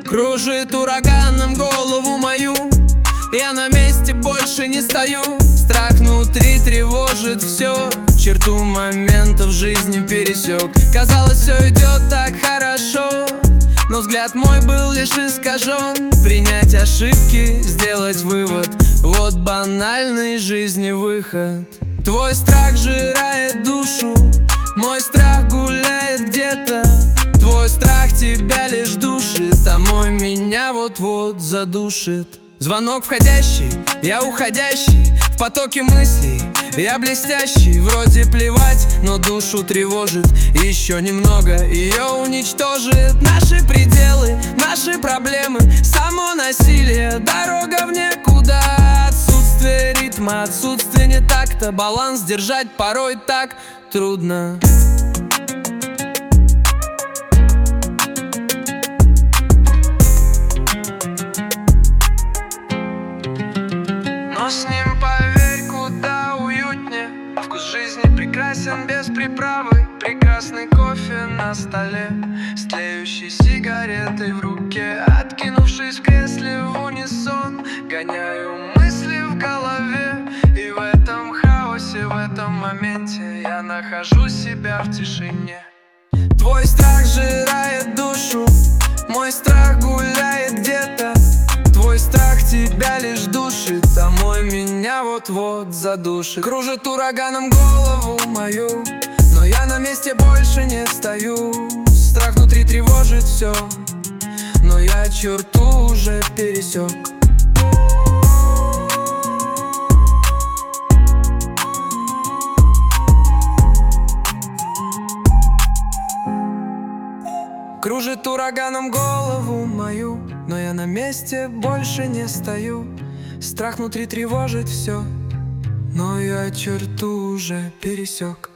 Кружит ураганом голову мою, я на месте больше не стою. Страх внутри тревожит все, черту момента в жизни пересек. Казалось, все идет так хорошо, но взгляд мой был лишь искажен. Принять ошибки, сделать вывод, вот банальный жизни выход. Твой страх жирает душу, мой страх гуляет где-то. Твой страх тебя лишь душит, а мой меня вот-вот задушит. Звонок входящий, я уходящий, в потоке мыслей я блестящий. Вроде плевать, но душу тревожит, еще немного ее уничтожит. Наши пределы, наши проблемы, само насилие, дорога в никуда. Отсутствие ритма, отсутствие не такта, баланс держать порой так трудно. С ним, поверь, куда уютнее. Вкус жизни прекрасен без приправы. Прекрасный кофе на столе, с тлеющей сигаретой в руке. Откинувшись в кресле в унисон, гоняю мысли в голове. И в этом хаосе, в этом моменте я нахожу себя в тишине. Твой страх жирает душу, мой страх гуляет где-то. Твой страх тебя лишь душит, а мой меня вот-вот задушит. Кружит ураганом голову мою, но я на месте больше не стою. Страх внутри тревожит все, но я черту уже пересек. Кружит ураганом голову мою, но я на месте больше не стою. Страх внутри тревожит все, но я черту уже пересек.